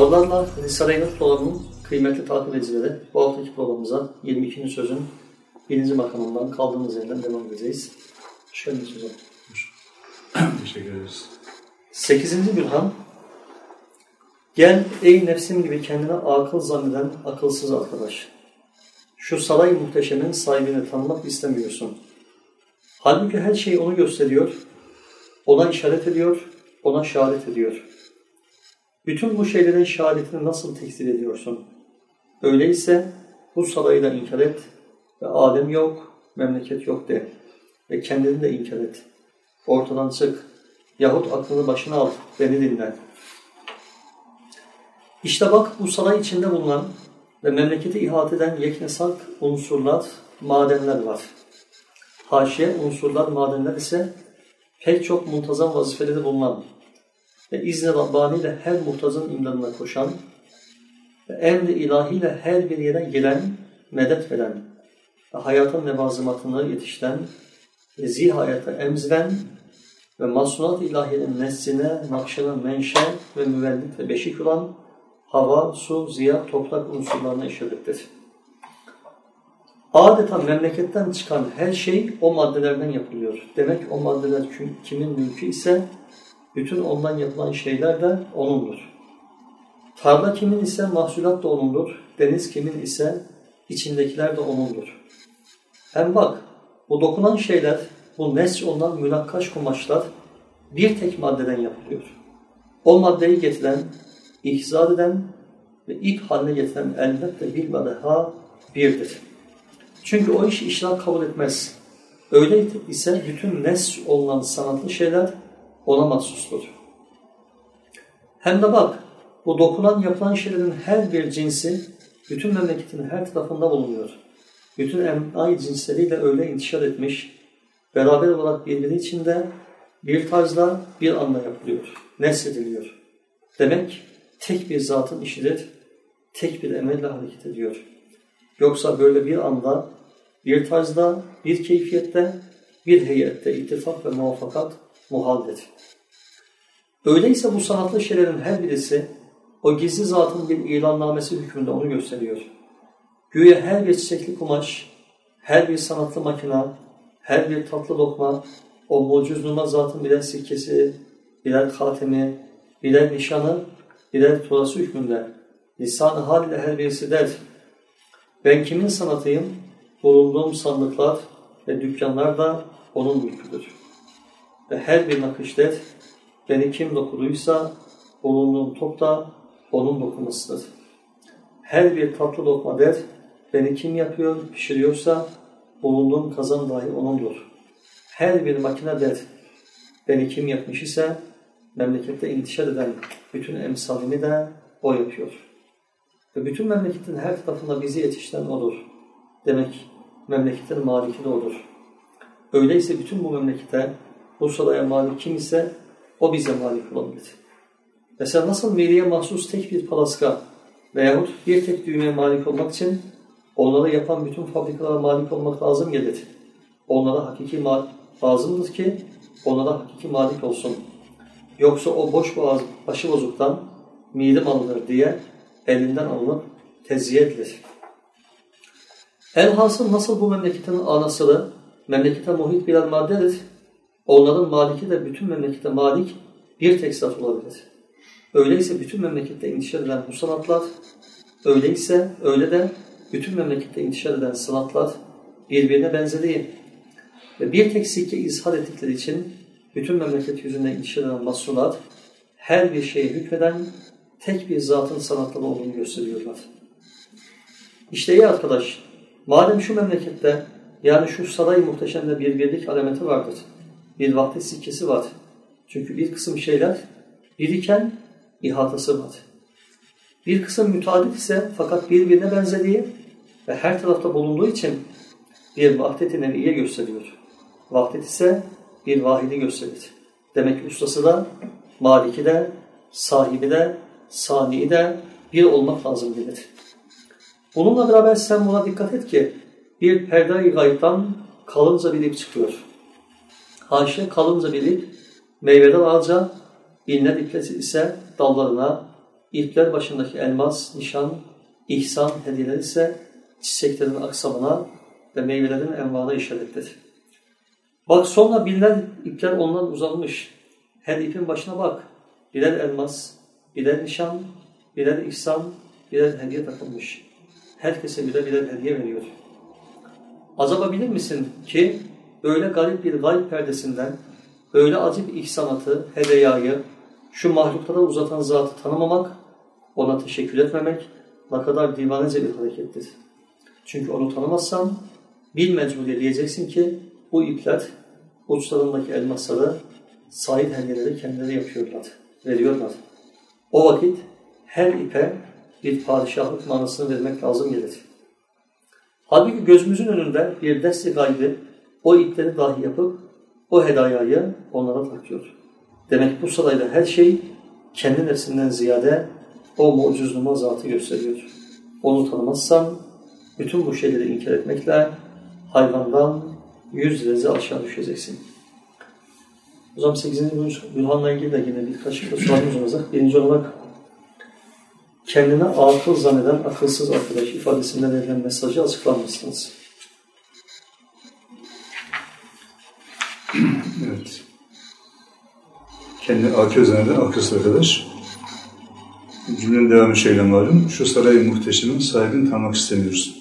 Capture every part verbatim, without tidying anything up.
Sorularla Risale-i Nur programının kıymetli takip edicileri, bu haftaki programımıza yirmi ikinci sözün birinci makamından kaldığımız yerden devam edeceğiz. Hoş geldiniz hocam. Teşekkür ederiz. sekizinci bürhan. Gel ey nefsim gibi kendine akıl zanneden akılsız arkadaş. Şu saray muhteşemin sahibini tanımak istemiyorsun. Halbuki her şey onu gösteriyor, ona işaret ediyor, ona şehadet ediyor. Bütün bu şeylerin şehadetini nasıl tekzip ediyorsun? Öyleyse bu sarayı da inkar et ve alem yok, memleket yok de ve kendini de inkar et. Ortadan çık yahut aklını başına al, beni dinle. İşte bak bu saray içinde bulunan ve memleketi ihate eden yeknesak unsurlar, madenler var. Haşiye unsurlar, madenler ise pek çok muntazam vazifeleri bulunan ve izni Rabbani ile her muhtacın imdadına koşan ve emri ilahiyle her bir yere giren, medet veren ve hayatın levazımatını yetiştiren ve zihayata emziren ve masunat ilahiyenin nesline, nakşına, menşe ve müvellit ve beşik olan hava, su, ziya, toprak unsurlarına işarettir. Adeta memleketten çıkan her şey o maddelerden yapılıyor. Demek o maddeler kimin mülkü ise bütün ondan yapılan şeyler de O'nundur. Tarla kimin ise mahsulat da O'nundur. Deniz kimin ise içindekiler de O'nundur. Hem bak bu dokunan şeyler, bu nes olunan münakkaş kumaşlar bir tek maddeden yapılıyor. O maddeyi getiren, ihzar eden ve ip haline getiren elbette bilmedeha birdir. Çünkü o işi işrak kabul etmez. Öyle ise bütün nes olunan sanatlı şeyler ona mahsustur. Hem de bak, bu dokunan yapılan şeylerin her bir cinsi bütün memleketin her tarafında bulunuyor. Bütün emnai cinsleriyle öyle intişar etmiş, beraber olarak birbiri içinde bir tarzla bir anda yapılıyor, neslediliyor. Demek tek bir zatın işidir, tek bir emelle hareket ediyor. Yoksa böyle bir anda, bir tarzda, bir keyfiyette, bir heyette ittifak ve muvaffakat muhaldir. Öyleyse bu sanatlı şeylerin her birisi o gizli zatın bir ilannamesi hükmünde onu gösteriyor. Güya her bir çiçekli kumaş, her bir sanatlı makina, her bir tatlı lokma, o muciz numa zatın birer sikkesi, birer katemi, birer nişanı, birer turası hükmünde. Lisan-ı hal ile her birisi der. Ben kimin sanatıyım? Bulunduğum sandıklar ve dükkanlar da onun mülküdür. Ve her bir nakış der, beni kim dokuduysa bulunduğum top da onun dokumasıdır. Her bir tatlı lokma der, beni kim yapıyor, pişiriyorsa bulunduğum kazan dahi onundur. Her bir makine der, beni kim yapmış ise memlekette intişar eden bütün emsalini de o yapıyor. Ve bütün memleketin her tarafında bizi yetiştiren odur. Demek memleketin maliki de odur. Öyleyse bütün bu memlekete, bu saraya malik kim ise o bize malik olabilir. Mesela nasıl meliye mahsus tek bir palaska veyahut bir tek düğmeye malik olmak için onları yapan bütün fabrikalara malik olmak lazım gelir. Onlara hakiki malik lazımdır ki onlara hakiki malik olsun. Yoksa o boş boğaz başı bozuktan mide malıdır diye elinden alınıp tezyiye edilir. Elhasıl nasıl bu memleketin anasılı, memlekete muhit birer maddedir, onların maliki de bütün memlekete malik bir tek zat olabilir. Öyleyse bütün memlekette intişar eden bu sanatlar, öyleyse öyle de bütün memlekette intişar eden sanatlar birbirine benzediği ve bir tek sikke izhar ettikleri için bütün memleket yüzünde intişar eden mahsulat her bir şeye hükmeden tek bir zatın sanatları olduğunu gösteriyorlar. İşte iyi arkadaş, madem şu memlekette yani şu saray muhteşemde bir birlik alameti vardır, bir vahdet sikkesi var. Çünkü bir kısım şeyler biriken ihatası var. Bir kısım müteadit ise fakat birbirine benzediği ve her tarafta bulunduğu için bir vahdet-i neviye gösteriyor. Vahdet ise bir vahidi gösterir. Demek ustası da, maliki de, sahibi de, sani'i de bir olmak lazım gelir. Bununla beraber sen buna dikkat et ki bir perde-i gayiptan kalınca bir ip çıkıyor. Haşa kalınca bir ip meyveden ağaca, inler iplesi ise dallarına, ipler başındaki elmas, nişan, ihsan, hediyeler ise çiçeklerin aksamına ve meyvelerin envana işarettir. Bak sonra binler ipler ondan uzanmış. Her ipin başına bak. Birer elmas, birer nişan, birer ihsan, birer hediye takılmış. Herkese birer birer hediye veriyor. Acaba bilir misin ki böyle garip bir gayb perdesinden, böyle acı bir ihsanatı, hediyayı, şu mahluklara uzatan zatı tanımamak, ona teşekkür etmemek ne kadar divanece bir harekettir. Çünkü onu tanımazsan bil mecburiye diyeceksin ki bu ipler uçlarındaki elmasları, sahil hediyeleri kendileri yapıyorlar, veriyorlar. O vakit her ipe bir padişahlık manasını vermek lazım gelir. Halbuki gözümüzün önünde bir dest-i gaybi o ipleri dahi yapıp o hedayayı onlara takıyor. Demek bu sarayda her şey kendi nefsinden ziyade o mucizluma zatı gösteriyor. Onu tanımazsan bütün bu şeyleri inkar etmekle hayvandan yüz derece aşağı düşeceksin. O zaman sekizinci Bürhan'la ilgili de yine birkaç sorularımız olacak. Birinci olarak kendine akıl zanneden akılsız arkadaş ifadesinden verilen mesajı açıklanmışsınız. Evet. Kendine akıl zanneden akılsız arkadaş. Cümlenin devamı şöyle malum. Şu sarayın muhteşemin sahibini tanımak istemiyoruz.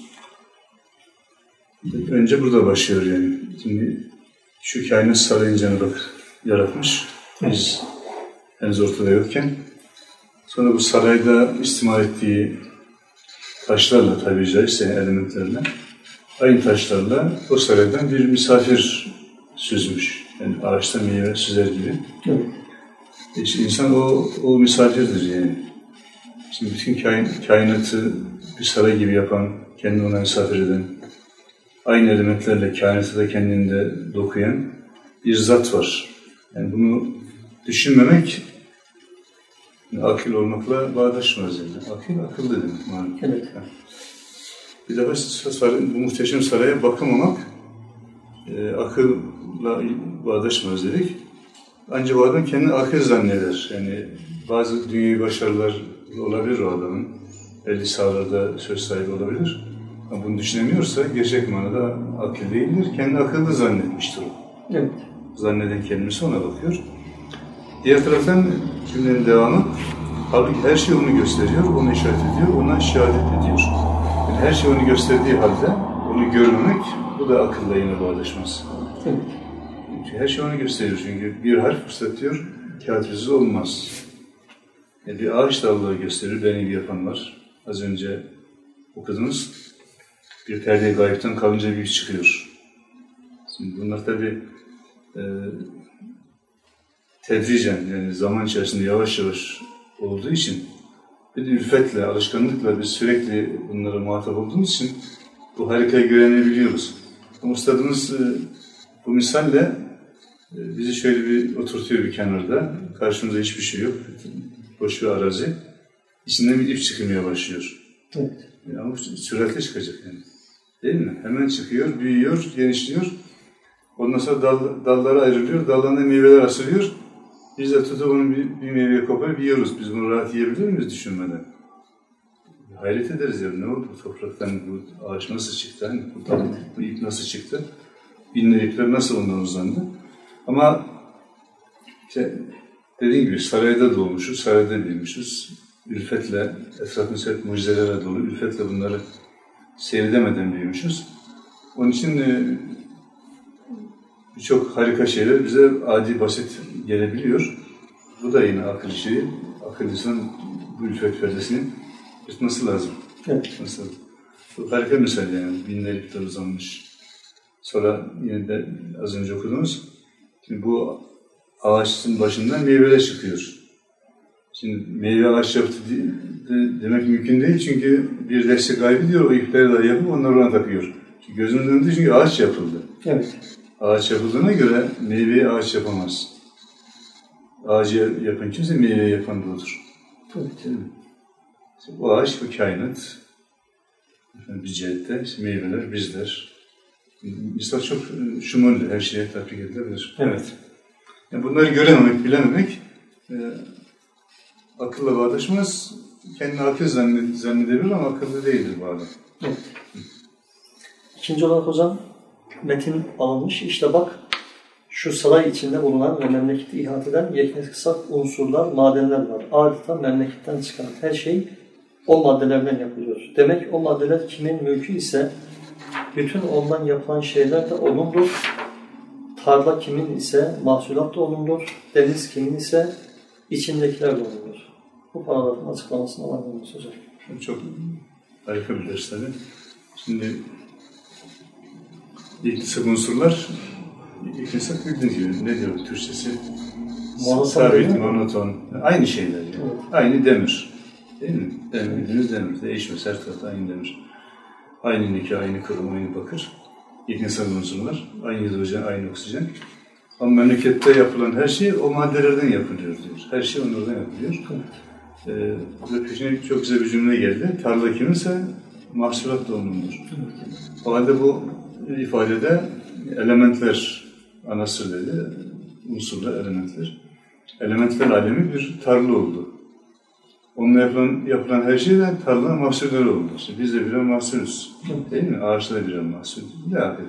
Önce burada başlıyor yani. Şimdi şu kainat sarayın Cenab-ı Hak yaratmış. Biz henüz ortada yokken. Sonra bu sarayda istimal ettiği taşlarla, tabi caizse elementlerle, aynı taşlarla o saraydan bir misafir süzmüş. Yani ağaçta meyve süzer gibi. Evet. İşte insan o, o misafirdir yani. Şimdi bütün kain, kainatı bir saray gibi yapan, kendini ona misafir eden, aynı elementlerle kainatı da kendinde dokuyan bir zat var. Yani bunu düşünmemek, yani akıl olmakla bağdaşmaz yani. Akıl, akıl dedim. Evet. Bir defa saray, bu muhteşem saraya bakamamak, e, akılla bağdaşmaz dedik. Ancak o adam kendini akıl zanneder. Yani bazı dünyevi başarılar olabilir o adamın. Belli sahalarda söz sahibi olabilir. Ama bunu düşünemiyorsa gerçek manada akıl değildir. Kendi akıllı zannetmiştir o. Evet. Zanneden kelimesi ona bakıyor. Diğer taraftan cümlenin devamı, halbuki her şey onu gösteriyor, onu işaret ediyor, ona şehadet ediyor. Yani her şey onu gösterdiği halde onu görmemek, bu da akılla yine bağdaşmaz. Evet. Çünkü her şey onu gösteriyor çünkü bir harf fırsatıyor, kâhâtsız olmaz. Yani bir ağaç dalları gösterir, benim gibi yapan var. Az önce okudunuz, bir perde-i gayipten kalınca büyük çıkıyor. Şimdi bunlar tabii e, tedricen, yani zaman içerisinde yavaş yavaş olduğu için bir de ülfetle, alışkanlıkla biz sürekli bunlara muhatap olduğumuz için bu harikayı göremeyebiliyoruz. Ama ustadımız e, bu misalle e, bizi şöyle bir oturtuyor bir kenarda. Karşımızda hiçbir şey yok. Boş bir arazi. İçinden bir ip çıkmaya başlıyor. Evet. Yani ama süratle çıkacak yani. Değil mi? Hemen çıkıyor, büyüyor, genişliyor. Ondan sonra dal, dallara ayrılıyor, dallarında meyveler asılıyor. Biz de tutup onu bir, bir meyveye koparıp yiyoruz. Biz bunu rahat yiyebilir miyiz düşünmeden? Hayret ederiz ya, ne oldu bu topraktan, bu ağaç nasıl çıktı, hani bu, dal, bu ip nasıl çıktı? Binler ipler nasıl ondan uzandı? Ama işte dediğim gibi sarayda doğmuşuz, sarayda büyümüşüz. Ülfetle, etrafımız hep mucizelerle dolu, ülfetle bunları seyredemeden büyümüşüz. Onun için e, birçok harika şeyler bize adi, basit gelebiliyor. Bu da yine akıl işi. Akıllısının bu ülfet perdesini yırtması lazım. Evet. Nasıl? Bu harika misal yani. Binler iptal uzanmış. Sonra yine de az önce okudunuz. Şimdi bu ağaçın başından meyveler çıkıyor. Şimdi meyve ağaç yaptı de, demek mümkün değil çünkü bir destek kaybı diyor, o ipleri daha yapıp onları ona takıyor. Çünkü gözümüzün önünde çünkü ağaç yapıldı. Evet. Ağaç yapıldığına göre meyveyi ağaç yapamaz. Ağacı yapan kimse meyveyi yapan da odur. Evet. İşte bu ağaç, bu kainat. Bir cihette işte meyveler, bizler. Misal çok şumullü, her şeye tatbik edilebilir. Evet. Yani bunları görememek, bilememek e, akılla bağdaşmaz, kendini akıl zannet, zannedebilir ama akıllı değildir bu adam. Evet. İkinci olarak hocam, metin alınmış. İşte bak, şu saray içinde bulunan ve memleketi ihate eden yeknesak unsurlar, madenler var. Adeta memleketten çıkan her şey o maddelerden yapılıyor. Demek o maddeler kimin mülkü ise bütün ondan yapılan şeyler de onundur. Tarla kimin ise mahsulat da onundur. Deniz kimin ise içindekiler de onundur. Bu paragrafın açıklamasını alabiliriz hocam. Çok harika bir ders tabii. Şimdi yeknesak unsurlar, yeknesak bildiğiniz gibi ne diyor Türkçesi? Sabit, monoton, aynı şeyler. Yani. Evet. Aynı demir. Değil mi? Demir, bildiğiniz demir. Değişmez, her tarafta aynı demir. Aynı nikah, aynı krom, aynı bakır. Yeknesak unsurlar. Aynı hidrojen, aynı oksijen. Ama memlekette yapılan her şey o maddelerden yapılıyor diyor. Her şey onlardan yapılıyor. Evet. Ee, peşine çok güzel bir cümle geldi. Tarla kiminse mahsulat da onundur. O halde bu ifadede elementler, anasır dedi, unsurlar, elementler. Elementler alemi bir tarla oldu. Onunla yapılan, yapılan her şey de tarlanın mahsulleri oldu. İşte biz de birer mahsulüz. Değil mi? Ağaçlar da birer mahsul. Her,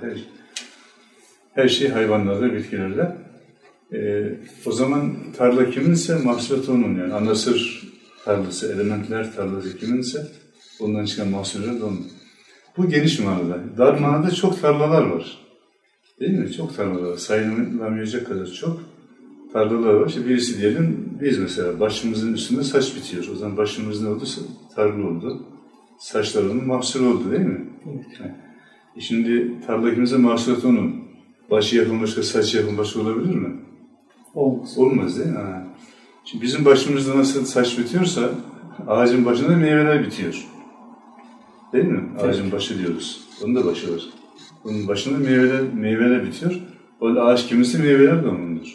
her şey hayvanlarda, bitkilerde. Ee, o zaman tarla kiminse mahsulat onun. Yani anasır tarlası, elementler tarlası kiminse ondan çıkan mahsuller de onun. Bu geniş manada. Dar manada çok tarlalar var. Değil mi? Çok tarlalar var. Sayılamayacak kadar çok tarlalar var. İşte birisi diyelim, biz mesela başımızın üstünde saç bitiyor. O zaman başımız ne oldu? Tarla oldu. Saçlarının mahsul oldu değil mi? Evet. E şimdi tarla kimse mahsulat onun. Başı yakın başka, saç yakın başka olabilir mi? Olmaz. Olmaz değil mi? Ha. Şimdi bizim başımızda nasıl saç bitiyorsa ağacın başında meyveler bitiyor. Değil mi? Ağacın evet. Başı diyoruz. Onun da başı var. Onun başında meyveler, meyveler bitiyor. O da ağaç kimisi meyveler de onundur.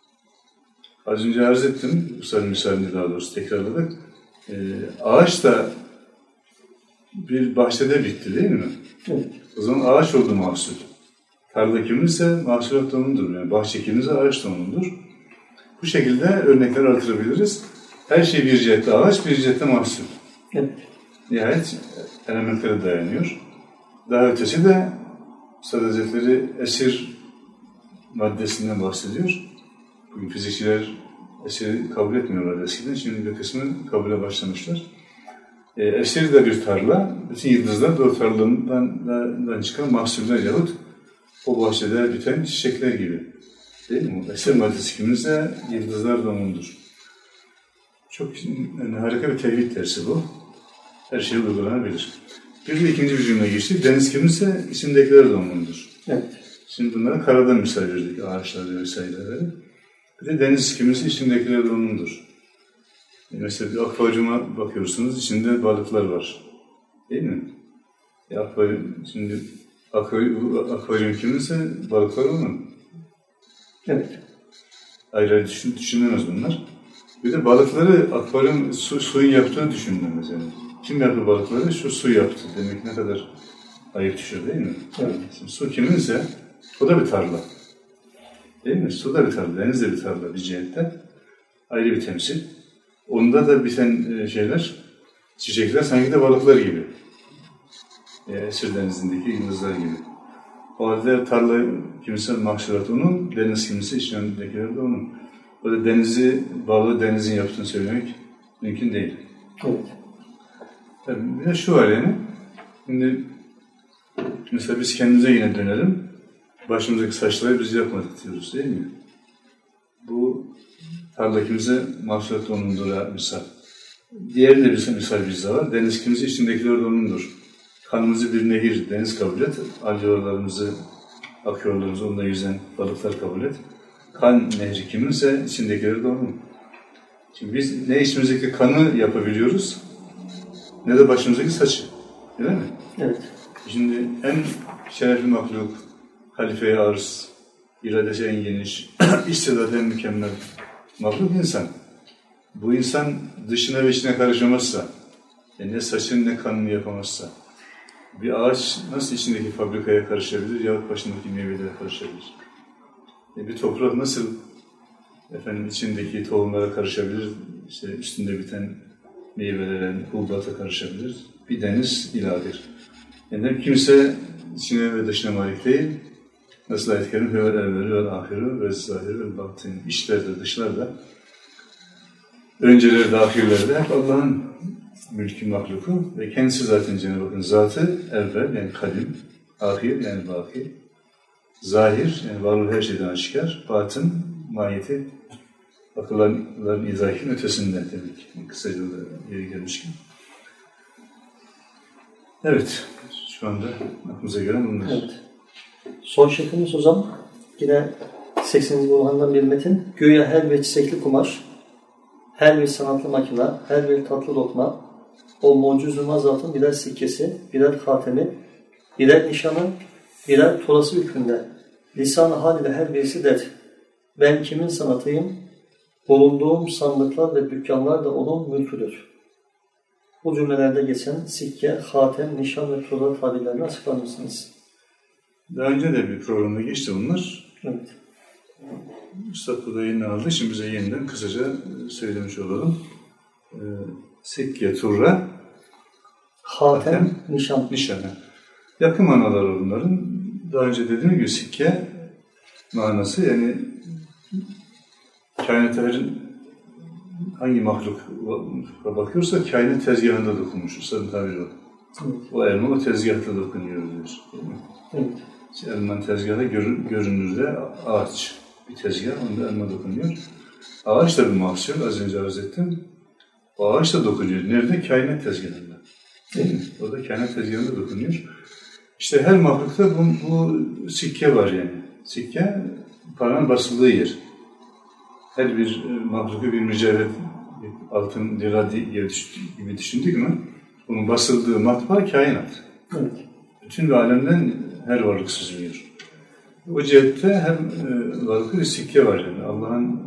Az önce arz ettim, bu misalini daha doğrusu tekrarladık. Ee, ağaç da bir bahçede bitti değil mi? Evet. O zaman ağaç oldu mahsul. Tarla kiminse mahsulat da onundur. Yani bahçe kiminse ağaç da onundur. Bu şekilde örnekler artırabiliriz. Her şey bir cihette ağaç, bir cihette mahsul. Evet. Nihayet elementlere dayanıyor. Daha ötesi de Üstad Hazretleri esir maddesinden bahsediyor. Bugün fizikçiler esiri kabul etmiyorlar eskiden. Şimdi bir kısmı kabule başlamışlar. E, esir de bir tarla. Bütün yıldızlar da o tarladan çıkan mahsuller yahut o bahçede biten çiçekler gibi. Değil mi? Esir maddesi kiminse yıldızlar da onundur. Çok yani harika bir tevhid dersi bu. Her şey uygulanabilir. Bir de ikinci bir cümle geçtik. Deniz kiminse içindekiler de onundur. Evet. Şimdi bunlara karadan misal verdik. Ağaçları vesaireleri. Bir de deniz kiminse içindekiler de onundur. Mesela bir akvaryuma bakıyorsunuz. İçinde balıklar var. Değil mi? E, akvaryum, şimdi akvaryum, akvaryum kiminse balıklar onun. Evet. Ayrı ayrı düşün, düşünülemez bunlar. Bir de balıkları akvaryum su, suyun yaptığını düşünülemez yani. Kim yaptı balıkları? Şu su yaptı. Demek ne kadar ayıp düşüyor değil mi? Evet. Şimdi su kiminse o da bir tarla. Değil mi? Su da bir tarla, deniz de bir tarla bir cihette. Ayrı bir temsil. Onda da biten şeyler, çiçekler sanki de balıklar gibi. Esir denizindeki yıldızlar gibi. O halde tarla kimse mahsulat onun, deniz kimse içindekiler de onun. O da denizi, balığı denizin yaptığını söylemek mümkün değil. Evet. Tabii bir de şu var yani, şimdi mesela biz kendimize yine dönelim, başımızdaki saçları biz yapmadık diyoruz değil mi? Bu tarla kimse mahsulat onundur misal. Diğeri de bir misal bizde var, deniz kimse içindekiler de onundur. Kanımızı bir nehir, deniz kabul et, alveolarımızı, akıyorlarımızı, onda yüzen balıklar kabul et. Kan nehri kiminse içindekileri de onun. Şimdi biz ne içimizdeki kanı yapabiliyoruz, ne de başımızdaki saçı. Değil mi? Evet. Şimdi en şerefli mahluk, halife-i arz, iradesi en geniş, istidatı en mükemmel mahluk insan. Bu insan dışına ve içine karışamazsa, yani ne saçın ne kanını yapamazsa, bir ağaç nasıl içindeki fabrikaya karışabilir yahut başındaki meyvelere karışabilir? Bir toprak nasıl efendim içindeki tohumlara karışabilir, işte üstünde biten meyvelerin hububatı karışabilir. Bir deniz iladır. Yani kimse içine ve dışına malik değil. Nasıl ayet-i kerim? Hüvel evveli vel ahiru ve zahiri vel batini. İçlerde, dışlarda, önceleri de ahirlerde hep Allah'ın mülkü mahluku ve kendisi zaten Cenab-ı Hakk'ın zatı evvel yani kadim, ahir yani baki, zahir yani varlığı her şeyden aşikar, batın, mahiyeti akılların idrakinin ötesinde demek. Yani kısaca da yeri gelmişken. Evet, şu anda aklımıza gelen bunlar. Evet. Son şeklimiz o zaman yine sekseninci Burhan'dan bir metin. Güya her bir çiçekli kumaş, her bir sanatlı makina, her bir tatlı lokma, o muciz-ü mazatın birer sikkesi, birer hatemi, birer nişanı, birer turası hükmünde. Lisan-ı hal ile her birisi der. Ben kimin sanatıyım? Bulunduğum sandıklar ve dükkanlar da onun mülküdür. Bu cümlelerde geçen sikke, hatem, nişan ve tura tabirlerini açıklar mısınız? Daha önce de bir programda geçti bunlar. Evet. Üstad burada yayını aldığı için bize yeniden kısaca söylemiş olalım. Ee, sikke, tura, Hatem, hatem, nişan. nişan. Yakın manaları bunların. Daha önce dediğim gibi sikke manası yani kainatta her hangi mahluk bakıyorsa kainat tezgahında dokunmuş. Üstadın tabiri o. Evet. O elma o tezgahta dokunuyor diyor. Değil mi? Evet. İşte elmanın tezgahı görün, görünürde ağaç bir tezgah, onda elma dokunuyor. Ağaç da bir mahsul, az önce arz ettim. O ağaç da dokunuyor. Nerede? Kainat tezgahında. Değil mi? Orada kainat tezgahında dokunuyor. İşte her mahlukta bu, bu sikke var yani. Sikke, paranın basıldığı yer. Her bir mahluku bir mücevher, altın, lira gibi düşündük mü? Bunun basıldığı matbaa kainat. Evet. Bütün bir alemden her varlık süzülüyor. O cihette her e, varlıkta bir sikke var yani. Allah'ın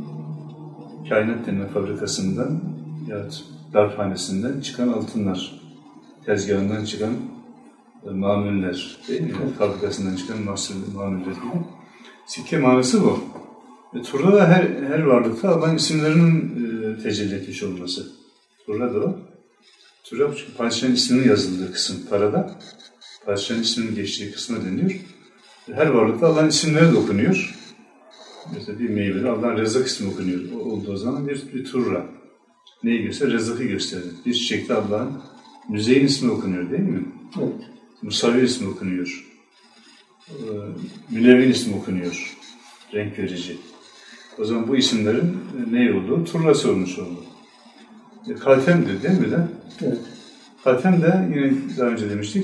kainat denilen fabrikasından ya darphanesinden çıkan altınlar, tezgahından çıkan e, mamuller, değil mi? Evet. Fabrikasından çıkan mamuller gibi. Sikke manası bu. E, Turda da her, her varlıkta Allah'ın isimlerinin e, tecelli etmiş olması. Turda da o. Turda çünkü padişahın isminin yazıldığı kısım parada. Padişahın isminin geçtiği kısma deniyor. Her varlıkta Allah'ın isimleri de okunuyor. Mesela bir meyvede Allah'ın Rezzak ismi okunuyor. O olduğu zaman bir, bir turra. Neyi gösterir? Rezzak'ı gösterir. Bir çiçekte Allah'ın Müzeyyin ismi okunuyor değil mi? Evet. Musavvir ismi okunuyor. Ee, Münevvin ismi okunuyor. Renk verici. O zaman bu isimlerin ne olduğu? Turrası olmuş oldu. E, Hatem'dir değil mi de? Evet. Hatem de yine daha önce demiştik.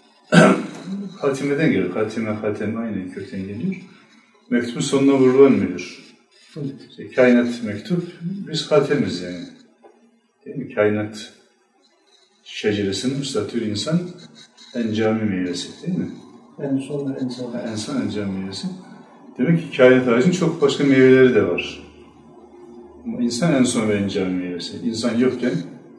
Hatimeden geliyor. Hatime, hatem aynı kökten geliyor. Mektubun sonuna vurulan mühür. Evet. İşte, kainat mektup, biz hatemiz yani. Değil mi? Kainat şeceresinin müstatür insan encami meyvesi değil mi? En son ve en son. En son encami meyvesi. Demek ki kainat ağacının çok başka meyveleri de var. Ama insan en son ve encami meyvesi. İnsan yokken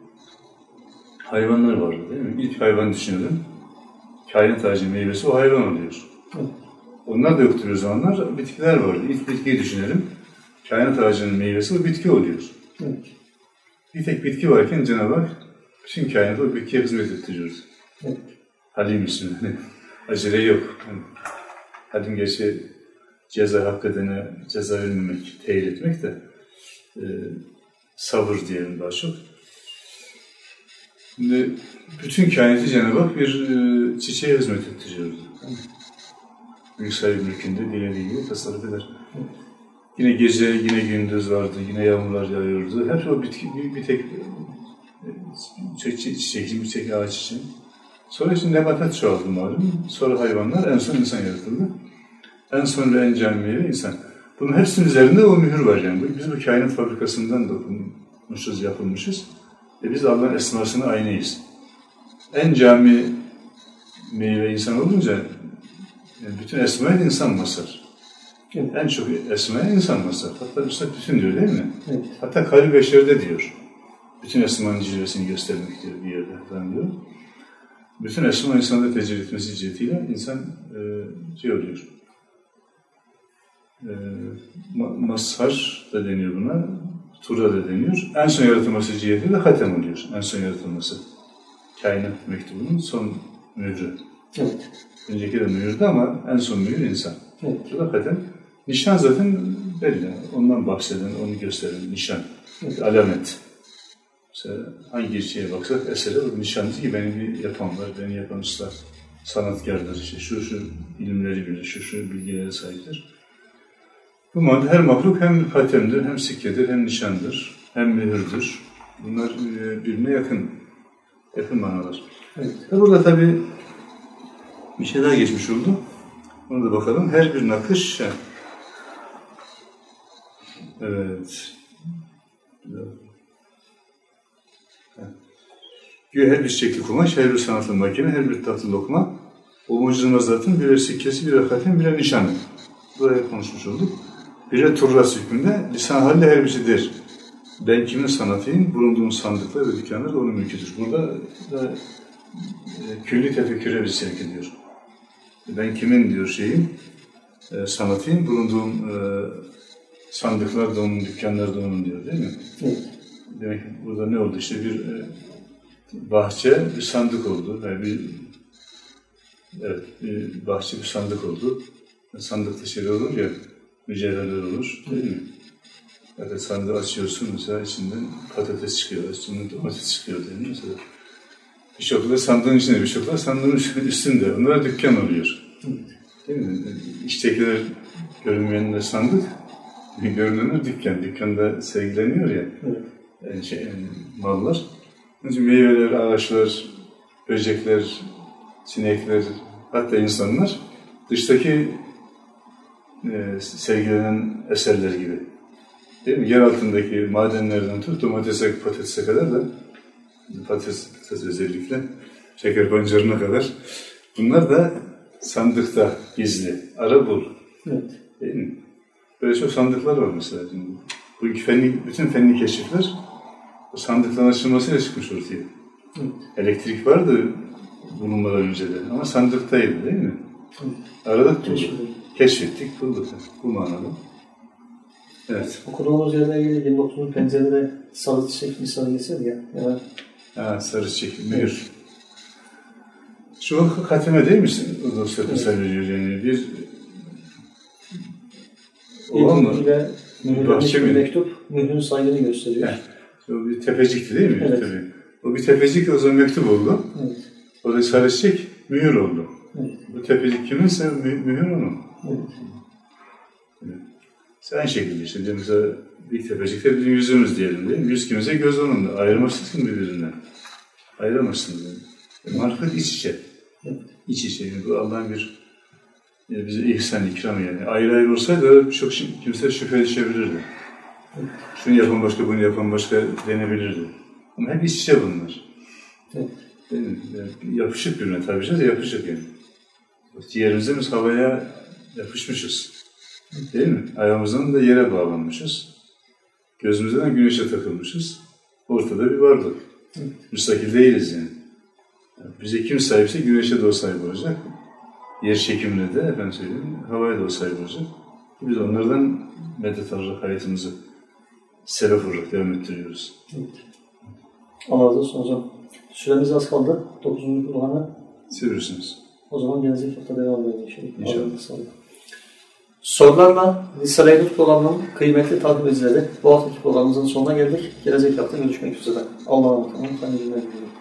hayvanlar vardı değil mi? İlk hayvan düşünelim. Kainat ağacının meyvesi o hayvan oluyor. Evet. Onlar da yoktur o zamanlar. Bitkiler vardı. İlk bitkiyi düşünelim. Kainat ağacının meyvesi o bitki oluyor. Evet. Bir tek bitki varken Cenab-ı Hak bütün kainatı o bitkiye hizmet ettiriyor. Evet. Halim ismi. Acele yok. Yani, halim gerçi ceza hak edene ceza vermemek, teyit etmek de e, sabır diyelim daha çok. Şimdi bütün kainatı Cenab-ı Hak bir e, çiçeğe hizmet ettiriyordu. Büyük sahibi mülkünde dilediği gibi tasarruf eder. Yine gece, yine gündüz vardı, yine yağmurlar yağıyordu. Hep o bitki, bir, bir tek çiçek, çiçek, bir tek ağaç için. Sonra şimdi nebatat çoğaldı malum. Sonra hayvanlar, en son insan yaratıldı. En son ve en camiye insan. Bunun hepsinin üzerinde o mühür var yani. Biz bu kainat fabrikasından dokunmuşuz, yapılmışız. E biz Allah'ın esmasına aynıyız. En cami meyve insan olunca yani bütün esmaya insan basar. Evet. En çok esmaya insan basar. Hatta bütün diyor değil mi? Evet. Hatta kalbi beşerde diyor. Bütün esmanın cilvesini göstermek diyor bir yerde falan diyor. Bütün esma insanda tecelli etmesi cihetiyle insan e, şey oluyor. E, ma- mazhar da deniyor buna. Tura da deniyor. En son yaratılması cihetiyle hatem oluyor. En son yaratılması. Kainat mektubunun son mührü. Evet. Önceki de mühürdü ama en son mühür insan. Evet. Bu da hatem. Nişan zaten belli. Ondan bahseden, onu gösteren nişan. Evet. Alamet. Mesela hangi şeye baksak esere o nişandır ki beni bir yapan var, beni yapan usta sanatkardır. İşte şu şu ilimleri bilir, şu şu bilgilere sahiptir. Bu madde her mahluk hem hatemdir, hem sikkedir, hem nişandır, hem mühürdür. Bunlar birbirine yakın, yakın manalar. Evet. Burada tabii bir şey daha geçmiş oldu. Ona da bakalım. Her bir nakış, evet. Güya her bir çiçekli kumaş, her bir sanatlı makine, her bir tatlı lokma. O mucize zatın birer sikkesi, birer hatem, birer nişanı. Buraya konuşmuş olduk. Birer turras hükmünde lisan halde her birisidir. Ben kimin sanatıyım? Bulunduğum sandıklar ve dükkanlar da onun mülküdür. Burada da e, külli tefekküre bir sevk ediyor. Ben kimin diyor şeyim? E, sanatıyım. Bulunduğum e, sandıklar da onun, dükkanlar da onun diyor değil mi? Evet. Demek ki burada ne oldu? İşte bir e, bahçe, bir sandık oldu. Yani bir, evet, bir bahçe, bir sandık oldu. Sandıkta şeyler olur ya, mücevherler olur, değil mi? Evet, sandığı açıyorsun mesela, içinden patates çıkıyor, içinden domates çıkıyor değil mi mesela? Birçoklar sandığın içinde, birçoklar sandığın üstünde. Onlara dükkan oluyor. Değil mi? İçtekiler görünmeyenler sandık, görünenler dükkan. Dükkanda sergileniyor ya, yani şey, yani mallar. Onun için meyveler, ağaçlar, böcekler, sinekler, hatta insanlar dıştaki e, sergilenen eserler gibi. Değil mi? Yer altındaki madenlerden tut, domatese, patatese kadar da, patates, patates özellikle, şeker pancarına kadar, bunlar da sandıkta gizli. Ara bul. Evet. Değil mi? Böyle çok sandıklar var mesela. Bu fenli, bütün fenli keşifler o sandıkların açılmasıyla çıkmış ortaya. Evet. Elektrik vardı bulunmadan önce de ama sandıktaydı değil mi? Evet. Aradık bulduk. Keşfettik, bulduk. Bu manada. Evet. Okuduğumuz yerine ilgili yirmi dokuzuncu pencerede sarı çiçek misalı geçer ya. Yani... Ha, sarı çiçek, mühür. Şu hatime değil misin? O dosya misal veriyor yani. Bir olan mı? Mühürlenmiş bir mektup, mührün saygını gösteriyor. Heh. O bir tepecikti değil mi? Evet. Tabii. O bir tepecik o zaman mektup oldu. Evet. O da sarı çiçek, mühür oldu. Evet. Bu tepecik kiminse mü mühür onun. Evet. Evet. Aynı şekilde işte mesela bir tepecikte bizim yüzümüz diyelim değil mi? Yüz kimse göz onun. Ayıramazsın birbirinden. Ayıramazsın yani. E, marifet iç içe. Evet. İç içe. Yani bu Allah'ın bir yani bize ihsan, ikram yani. Ayrı ayrı olsaydı çok kimse şüphe düşebilirdi. Evet. Şunu yapan başka, bunu yapan başka denebilirdi. Ama hep iç içe bunlar. Evet. Yani yapışık birbirine tabii canım, yapışık yani. Ciğerimizde biz havaya yapışmışız. Değil mi? Ayağımızdan da yere bağlanmışız. Gözümüzden güneşe takılmışız. Ortada bir varlık. Evet. Müstakil değiliz yani. Yani bize kim sahipse güneşe de o sahip olacak. Yer çekimine de efendim söyleyeyim, havaya da o sahip olacak. Biz onlardan medet alarak hayatımızı selef olarak devam ettiriyoruz. Evet. Allah razı olsun hocam. Süremiz az kaldı. dokuzuncu kulağına. Seviyorsunuz. O zaman gelecek hafta devam edelim inşallah. İnşallah. Sorularla Risale-i Nur programının kıymetli takipçileri, bu haftaki programımızın sonuna geldik. Gelecek hafta görüşmek üzere. Allah'a emanet olun.